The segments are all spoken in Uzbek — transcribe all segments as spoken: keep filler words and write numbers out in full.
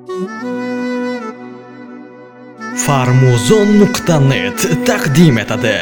farmuzon nuqta net taqdim etadi.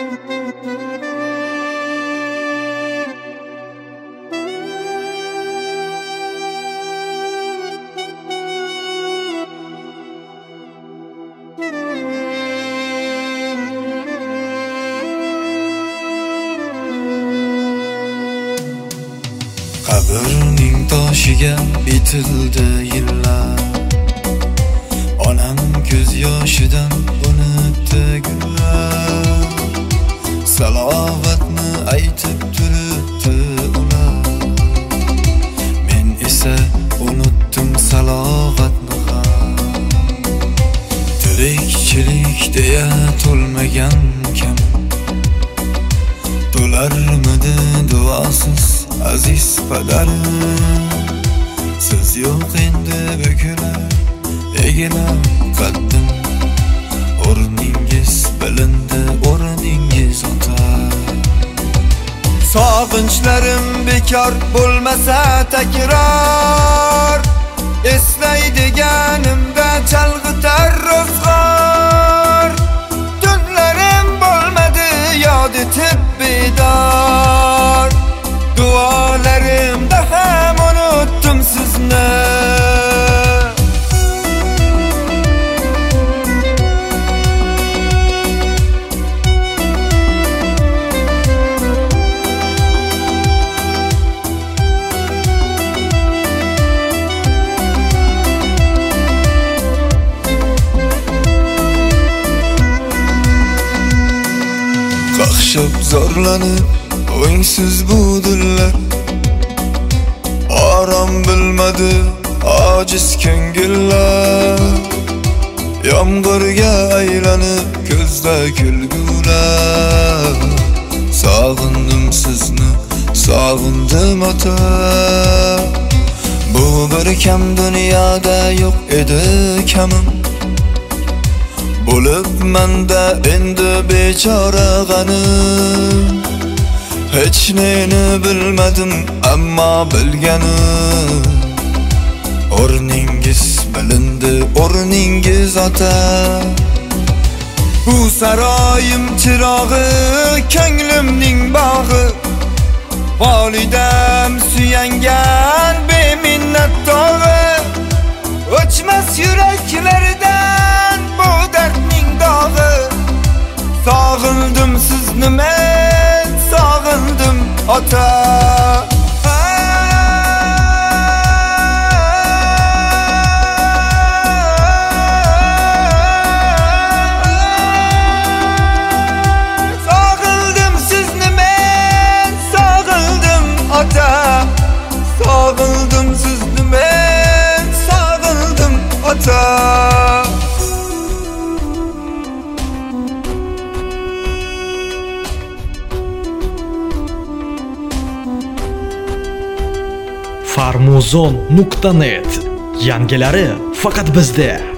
Qabrning toshiga bitildi yillar, onam ko'z yoshidan unutdi gullar. Salovatni aytib turibdi ular, men esa unutdim salovatni ham. Tirikchilik deya to'lmagan kam, to'larmidi duosiz aziz padarim. Siz yo'q endi bukular egilar qaddim, o'rningiz bilindi, o'rningiz ota. Sog'inchlarim bekor bo'lmasa takror, eslaydiganimda chalg'itar ro'zg'or. Tunlarim bo'lmadi yod etib bedor, duolarimda ham unutdim sizni. Qaqshab zorlanib o'ngsiz bu dillar, orom bilmadi ojiz ko'ngillar. Yomg'irga aylanib ko'zda kulgular. Sog'indim sizni, sog'indim ota. Bu bir kam dunyoda yo'q edi kamim, bo'lib menda endi bechora g'anim. Hech neni bilmadim ammo bilganim, o'rningiz bilindi, o'rningiz ota. Bu saroyim chirog'i, ko'nglimning bog'i, volidam suyangan beminnat tog'i. O'chmas yuraklaridan bu dardning dog'i. Sog'indim sizni men, sog'indim ota. Sog'indim sizni men, sog'indim ota. Sog'indim sizni men, sog'indim ota. farmuzon nuqta net yangilari faqat bizda.